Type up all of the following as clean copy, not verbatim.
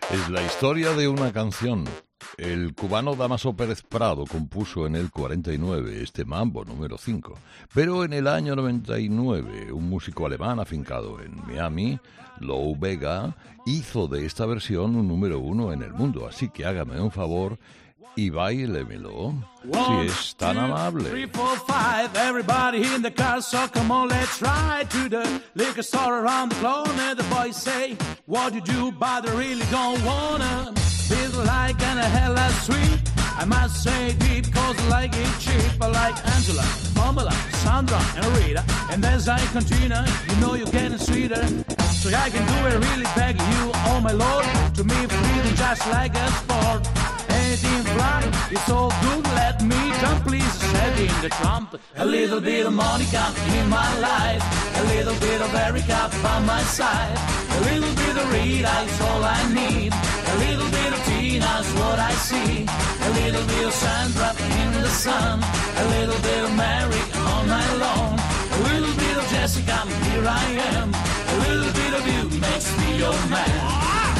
Es la historia de una canción. El cubano Dámaso Pérez Prado compuso en el 49 este mambo número 5, pero en el año 99 un músico alemán afincado en Miami, Lou Bega, hizo de esta versión un número 1 en el mundo, así que hágame un favor y báilemelo, si es tan amable. 3, 4, 5, everybody in the car, so come on, let's ride to the liquor store around the corner. The boys say, what you do, but I really don't wanna. Feel like an hella sweet. I must say deep, cause I like it cheap. I like Angela, Pamela, Sandra, and Rita. And as I continue, you know you're getting sweeter. So I can do it really begging you, oh my lord. To me, freedom just like a sport. Anything fly, it's all good, let me jump, please, set in the trump. A little bit of Monica in my life, a little bit of Erica by my side, a little bit of Rita is all I need, a little bit of Tina's what I see, a little bit of Sandra in the sun, a little bit of Mary all night long, a little bit of Jessica, here I am, a little bit of you makes me your man.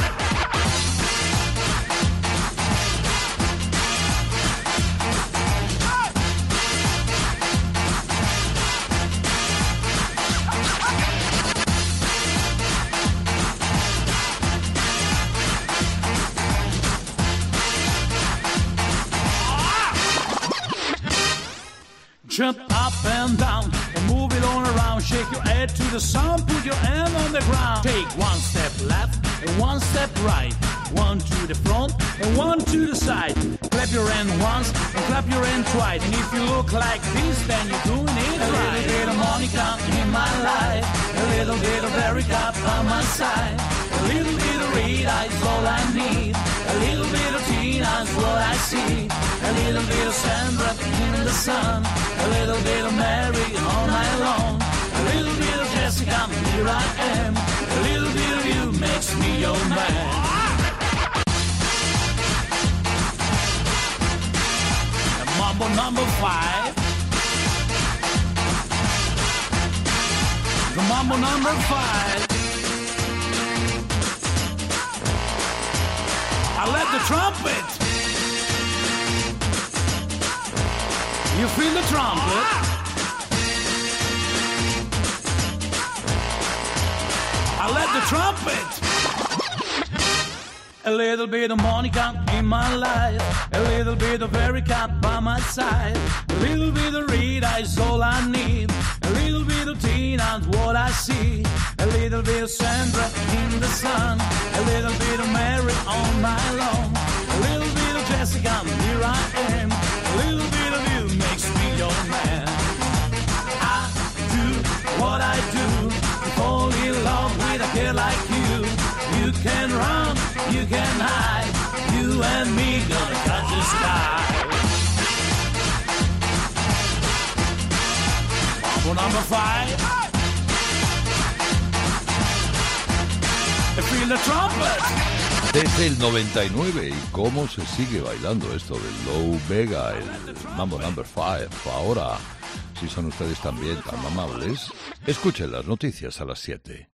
Jump up and down and move it on around. Shake your head to the sound, put your hand on the ground. Take one step left and one step right. One to the front and one to the side. Clap your hand once and clap your hand twice. And if you look like this, then you're doing it right. A little bit of Monica in my life, a little bit of Erica by my side, a little bit of Rita is all I need, a little bit of Tina's what I see, a little bit of Sandra in the sun, a little bit of Mary all night long, a little bit of Jessica, here I am, a little bit of you makes me your man. Mambo number 5. The mambo number 5. I let the trumpet. You feel the trumpet? I let the trumpet. A little bit of Monica in my life, a little bit of Erica by my side, a little bit of Rita is all I need, a little bit of Tina's what I see, a little bit of Sandra in the sun, a little bit of Mary all night long, a little bit of Jessica, here I am, a little bit of you makes me your man. I do what I do, fall in love with a kid like you. You can run, you can hide, you and me gonna touch the sky. Mambo number 5. Feel the trumpet. Desde el 99, ¿y cómo se sigue bailando esto del Lou Bega, el Mambo number 5? Ahora, si son ustedes también tan amables, escuchen las noticias a las 7.